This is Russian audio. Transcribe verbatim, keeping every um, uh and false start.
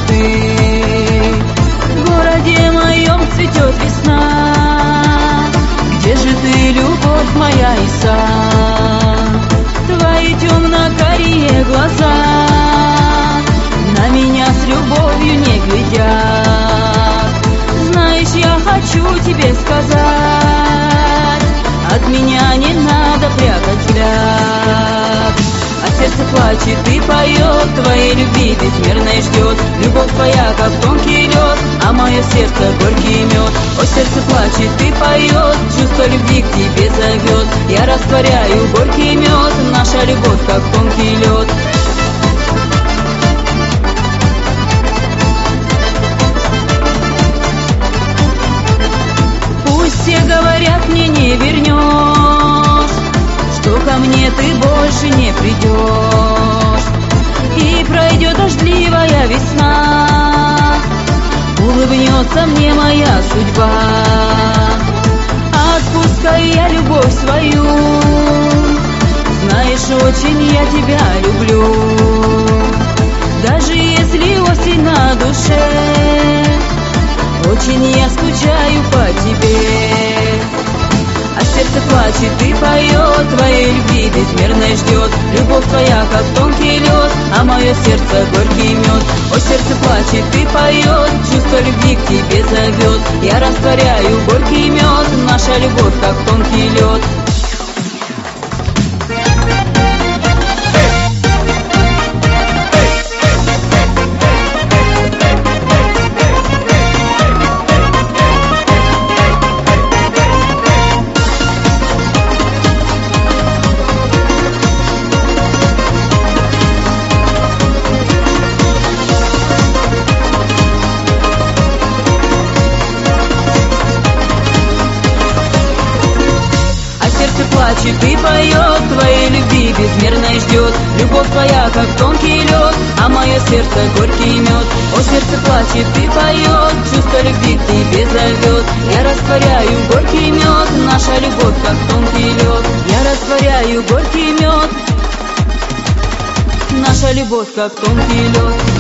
ты. В городе моем цветет весна. Где же ты, любовь моя, Иса? Твои темно-карие глаза на меня с любовью не глядят. Знаешь, я хочу тебе сказать, от меня не надо прятать взгляд. А сердце плачет и поет, твоей любви безмерной ждет. Любовь твоя, как тонкий лед, а мое сердце горький мед. О, сердце плачет и поет, чувство любви к тебе зовет. Я растворяю горький мед, наша любовь, как тонкий лед. Пусть все говорят, мне не вернешь, что ко мне ты больше не придешь. И пройдет дождливая весна, улыбнется мне моя судьба. Отпускаю я любовь свою, знаешь, очень я тебя люблю. Даже если осень на душе, очень я скучаю по тебе. А сердце плачет и поет, твоей любви безмерной ждет. Любовь твоя, как тонкий лед, а мое сердце горький мед. О, сердце плачет и поет, чувство любви к тебе зовет. Я растворяю горький мед, наша любовь, как тонкий лед. Плачет и поет, твоей любви безмерной ждет. Любовь твоя, как тонкий лед, а мое сердце горький мед. О, сердце плачет и поет, чувство любви к тебе зовет. Я растворяю горький мед, наша любовь, как тонкий лед. Я растворяю горький мед, наша любовь, как тонкий лед.